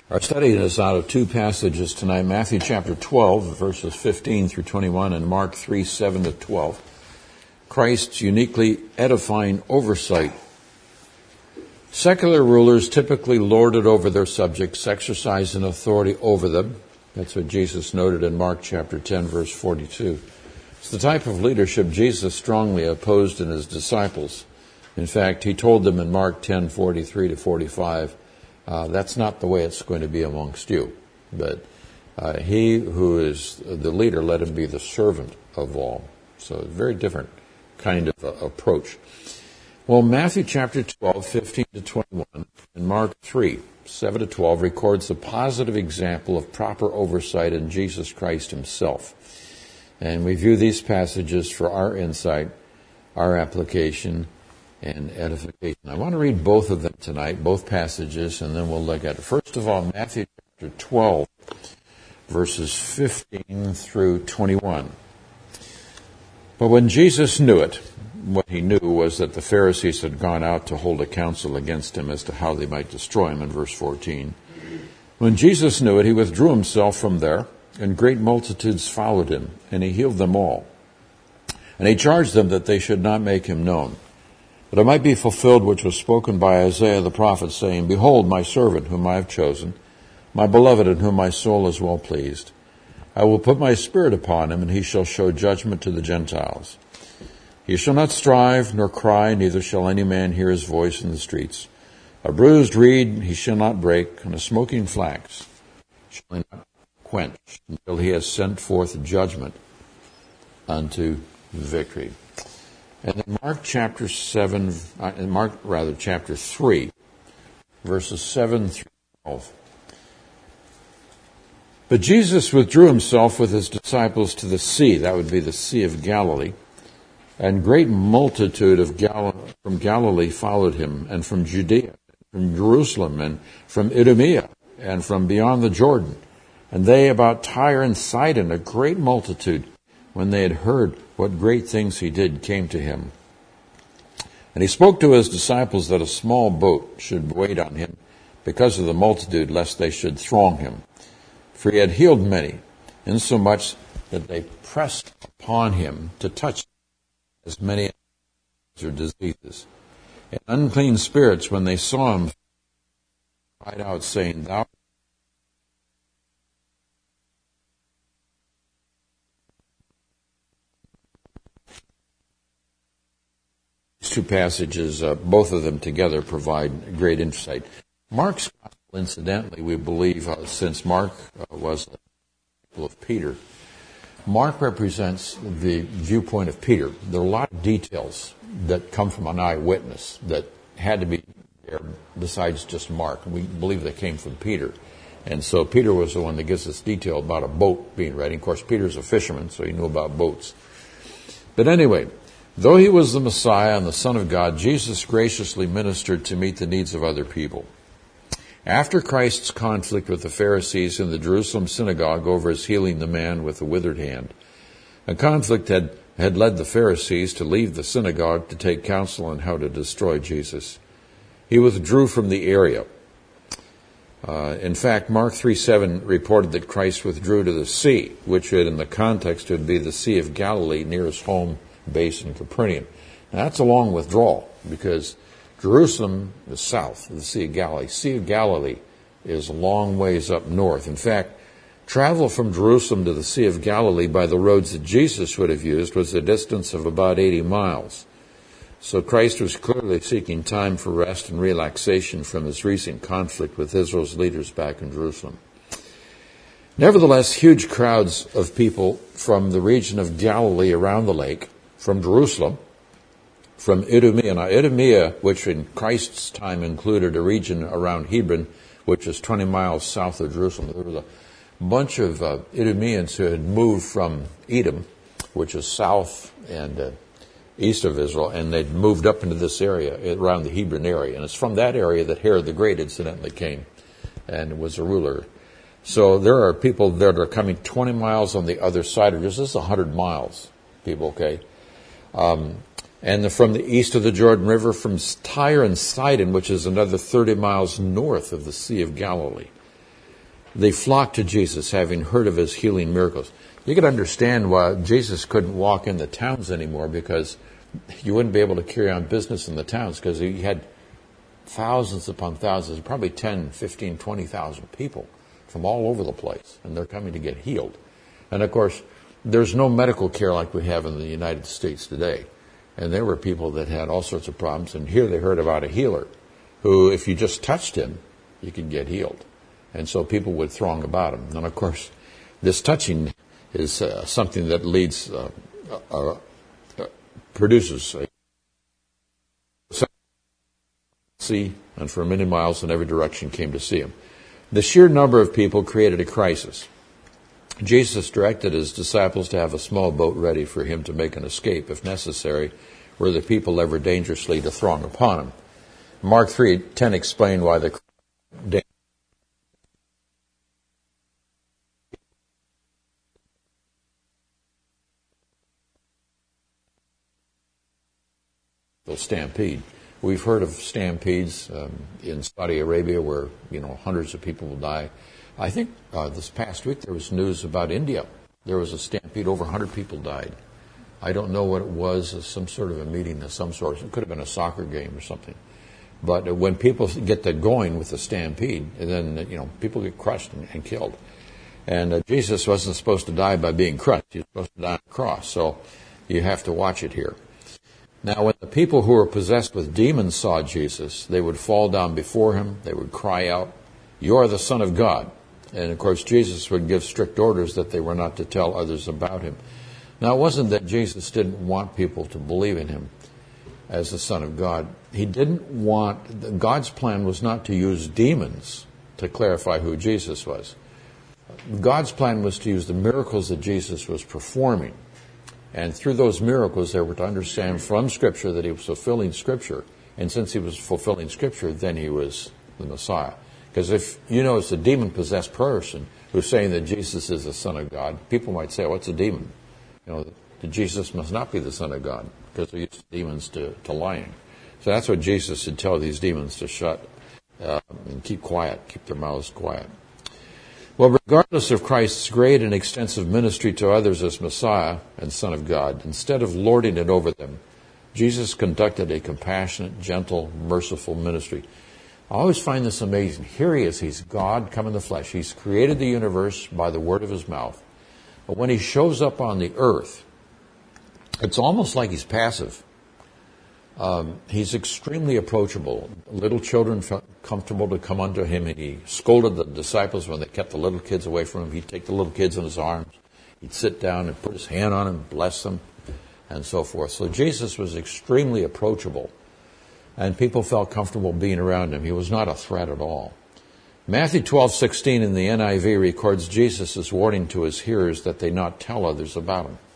Our study is out of two passages tonight, Matthew chapter 12, verses 15 through 21, and Mark 3, 7 to 12. Christ's uniquely edifying oversight. Secular rulers typically lorded over their subjects, exercising authority over them. That's what Jesus noted in Mark chapter 10, verse 42. It's the type of leadership Jesus strongly opposed in his disciples. In fact, he told them in Mark 10, 43 to 45, that's not the way it's going to be amongst you. But he who is the leader, let him be the servant of all. So a very different kind of approach. Well, Matthew chapter 12, 15 to 21, and Mark 3, 7 to 12 records a positive example of proper oversight in Jesus Christ himself. And we view these passages for our insight, our application, and edification. I want to read both of them tonight, both passages, and then we'll look at it. First of all, Matthew chapter 12, verses 15 through 21. But when Jesus knew it, what he knew was that the Pharisees had gone out to hold a council against him as to how they might destroy him in verse 14. When Jesus knew it, he withdrew himself from there, and great multitudes followed him, and he healed them all. And he charged them that they should not make him known, that it might be fulfilled which was spoken by Isaiah the prophet, saying, Behold, my servant whom I have chosen, my beloved in whom my soul is well pleased. I will put my spirit upon him, and he shall show judgment to the Gentiles. He shall not strive nor cry, neither shall any man hear his voice in the streets. A bruised reed he shall not break, and a smoking flax shall he not quench, until he has sent forth judgment unto victory. And in chapter 3, verses 7 through 12. But Jesus withdrew himself with his disciples to the sea, that would be the Sea of Galilee, and great multitude from Galilee followed him, and from Judea, from Jerusalem, and from Idumea, and from beyond the Jordan. And they about Tyre and Sidon, a great multitude, when they had heard what great things he did, came to him. And he spoke to his disciples that a small boat should wait on him because of the multitude, lest they should throng him. For he had healed many, insomuch that they pressed upon him to touch as many as their diseases. And unclean spirits, when they saw him, cried out, saying, Thou two passages, both of them together, provide great insight. Mark's gospel, incidentally, we believe, since Mark was the disciple of Peter, Mark represents the viewpoint of Peter. There are a lot of details that come from an eyewitness that had to be there besides just Mark. We believe they came from Peter. And so Peter was the one that gives us detail about a boat being ready. Of course, Peter's a fisherman, so he knew about boats. But anyway, though he was the Messiah and the Son of God, Jesus graciously ministered to meet the needs of other people. After Christ's conflict with the Pharisees in the Jerusalem synagogue over his healing the man with the withered hand, a conflict had led the Pharisees to leave the synagogue to take counsel on how to destroy Jesus. He withdrew from the area. In fact, Mark 3:7 reported that Christ withdrew to the sea, which in the context would be the Sea of Galilee near his home base in Capernaum. Now, that's a long withdrawal because Jerusalem is south of the Sea of Galilee. Sea of Galilee is a long ways up north. In fact, travel from Jerusalem to the Sea of Galilee by the roads that Jesus would have used was a distance of about 80 miles. So Christ was clearly seeking time for rest and relaxation from his recent conflict with Israel's leaders back in Jerusalem. Nevertheless, huge crowds of people from the region of Galilee around the lake, from Jerusalem, from Idumea. Now, Idumea, which in Christ's time included a region around Hebron, which is 20 miles south of Jerusalem. There was a bunch of Idumeans who had moved from Edom, which is south and east of Israel, and they'd moved up into this area, around the Hebron area. And it's from that area that Herod the Great incidentally came and was a ruler. So there are people there that are coming 20 miles on the other side of this. This is 100 miles, people, okay? And from the east of the Jordan River, from Tyre and Sidon, which is another 30 miles north of the Sea of Galilee. They flocked to Jesus, having heard of his healing miracles. You could understand why Jesus couldn't walk in the towns anymore, because you wouldn't be able to carry on business in the towns, because he had thousands upon thousands, probably 10, 15, 20,000 people from all over the place, and they're coming to get healed. And of course, there's no medical care like we have in the United States today. And there were people that had all sorts of problems, and here they heard about a healer who, if you just touched him, you could get healed. And so people would throng about him. And of course, this touching is something that produces a see, and for many miles in every direction came to see him. The sheer number of people created a crisis. Jesus directed his disciples to have a small boat ready for him to make an escape, if necessary, were the people ever dangerously to throng upon him. Mark 3:10 explained why the stampede. We've heard of stampedes in Saudi Arabia where, hundreds of people will die. I think this past week there was news about India. There was a stampede, over 100 people died. I don't know what it was, some sort of a meeting of some sort. It could have been a soccer game or something. But when people get to going with the stampede, and then, people get crushed and killed. And Jesus wasn't supposed to die by being crushed. He was supposed to die on the cross. So you have to watch it here. Now, when the people who were possessed with demons saw Jesus, they would fall down before him. They would cry out, "You are the Son of God." And, of course, Jesus would give strict orders that they were not to tell others about him. Now, it wasn't that Jesus didn't want people to believe in him as the Son of God. God's plan was not to use demons to clarify who Jesus was. God's plan was to use the miracles that Jesus was performing. And through those miracles, they were to understand from Scripture that he was fulfilling Scripture. And since he was fulfilling Scripture, then he was the Messiah. Because if it's a demon-possessed person who's saying that Jesus is the Son of God, people might say, "What's a demon?" That Jesus must not be the Son of God, because he used demons to lying. So that's what Jesus should tell these demons, to shut and keep quiet, keep their mouths quiet. Well, regardless of Christ's great and extensive ministry to others as Messiah and Son of God, instead of lording it over them, Jesus conducted a compassionate, gentle, merciful ministry. I always find this amazing. Here he is. He's God come in the flesh. He's created the universe by the word of his mouth. But when he shows up on the earth, it's almost like he's passive. He's extremely approachable. Little children felt comfortable to come unto him, and he scolded the disciples when they kept the little kids away from him. He'd take the little kids in his arms. He'd sit down and put his hand on them, bless them, and so forth. So Jesus was extremely approachable, and people felt comfortable being around him. He was not a threat at all. Matthew 12:16 in the NIV records Jesus' warning to his hearers that they not tell others about him.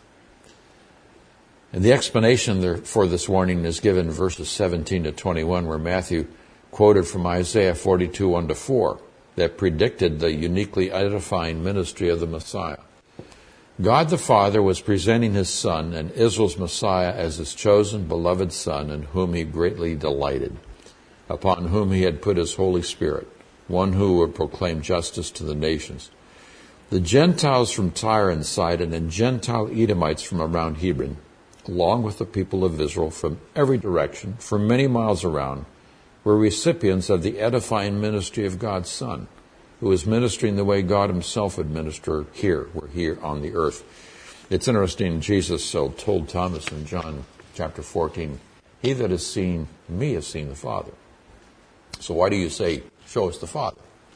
And the explanation for this warning is given in verses 17 to 21, where Matthew quoted from Isaiah 42:1-4, that predicted the uniquely edifying ministry of the Messiah. God the Father was presenting his Son and Israel's Messiah as his chosen, beloved Son, in whom he greatly delighted, upon whom he had put his Holy Spirit, one who would proclaim justice to the nations. The Gentiles from Tyre and Sidon and Gentile Edomites from around Hebron, along with the people of Israel from every direction, for many miles around, were recipients of the edifying ministry of God's Son, who was ministering the way God himself would minister here. We're here on the earth. It's interesting, Jesus told Thomas in John chapter 14, "He that has seen me has seen the Father." So why do you say, "Show us the Father"?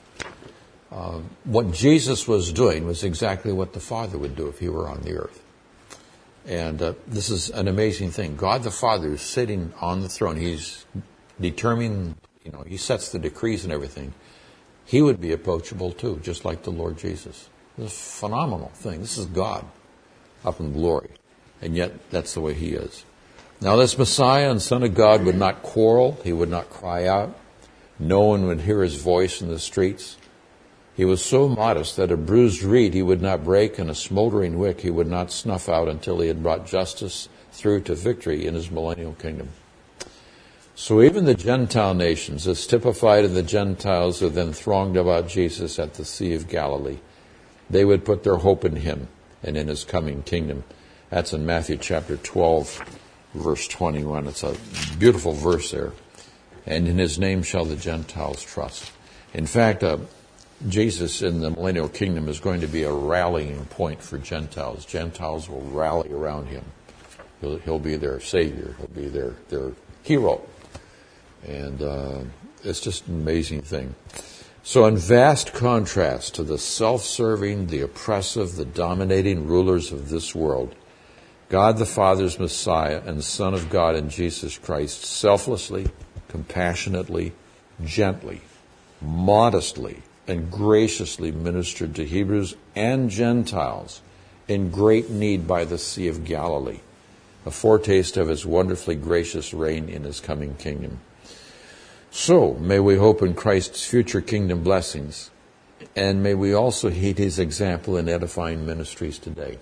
What Jesus was doing was exactly what the Father would do if he were on the earth. And this is an amazing thing. God the Father is sitting on the throne. He's determining, he sets the decrees and everything. He would be approachable too, just like the Lord Jesus. It's a phenomenal thing. This is God up in glory. And yet, that's the way he is. Now, this Messiah and Son of God would not quarrel. He would not cry out. No one would hear his voice in the streets. He was so modest that a bruised reed he would not break, and a smoldering wick he would not snuff out until he had brought justice through to victory in his millennial kingdom. So even the Gentile nations, as typified in the Gentiles who then thronged about Jesus at the Sea of Galilee, they would put their hope in him and in his coming kingdom. That's in Matthew chapter 12, verse 21. It's a beautiful verse there. And in his name shall the Gentiles trust. In fact, Jesus in the millennial kingdom is going to be a rallying point for Gentiles. Gentiles will rally around him. He'll be their savior. He'll be their hero. And it's just an amazing thing. So in vast contrast to the self-serving, the oppressive, the dominating rulers of this world, God the Father's Messiah and Son of God in Jesus Christ selflessly, compassionately, gently, modestly, and graciously ministered to Hebrews and Gentiles in great need by the Sea of Galilee, a foretaste of his wonderfully gracious reign in his coming kingdom. So, may we hope in Christ's future kingdom blessings, and may we also heed his example in edifying ministries today.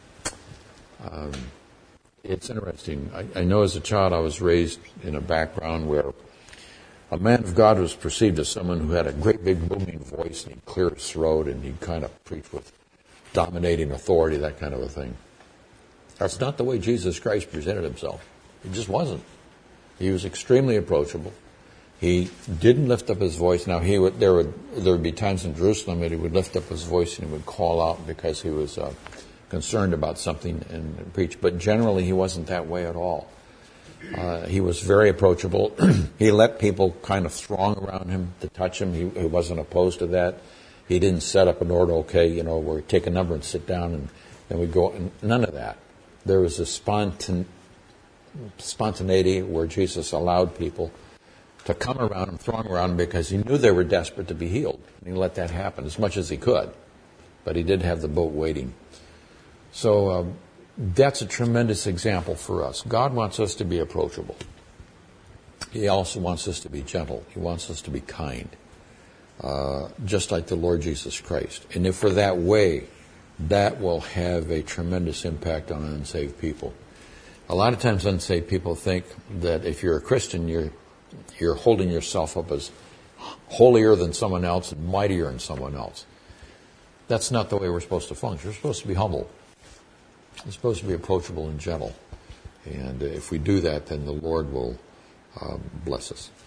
It's interesting. I know as a child I was raised in a background where a man of God was perceived as someone who had a great big booming voice, and he'd clear his throat, and he'd kind of preach with dominating authority, that kind of a thing. That's not the way Jesus Christ presented himself. It just wasn't. He was extremely approachable. He didn't lift up his voice. Now, there would be times in Jerusalem that he would lift up his voice and he would call out because he was concerned about something and preach. But generally, he wasn't that way at all. He was very approachable. He let people kind of throng around him to touch him. He wasn't opposed to that. He didn't set up an order, where we take a number and sit down and then we go. None of that. There was a spontaneity where Jesus allowed people to come around and throng around because he knew they were desperate to be healed. And he let that happen as much as he could. But he did have the boat waiting. So that's a tremendous example for us. God wants us to be approachable. He also wants us to be gentle. He wants us to be kind, just like the Lord Jesus Christ. And if we're that way, that will have a tremendous impact on unsaved people. A lot of times unsaved people think that if you're a Christian, you're holding yourself up as holier than someone else and mightier than someone else. That's not the way we're supposed to function. We're supposed to be humble. We're supposed to be approachable and gentle. And if we do that, then the Lord will bless us.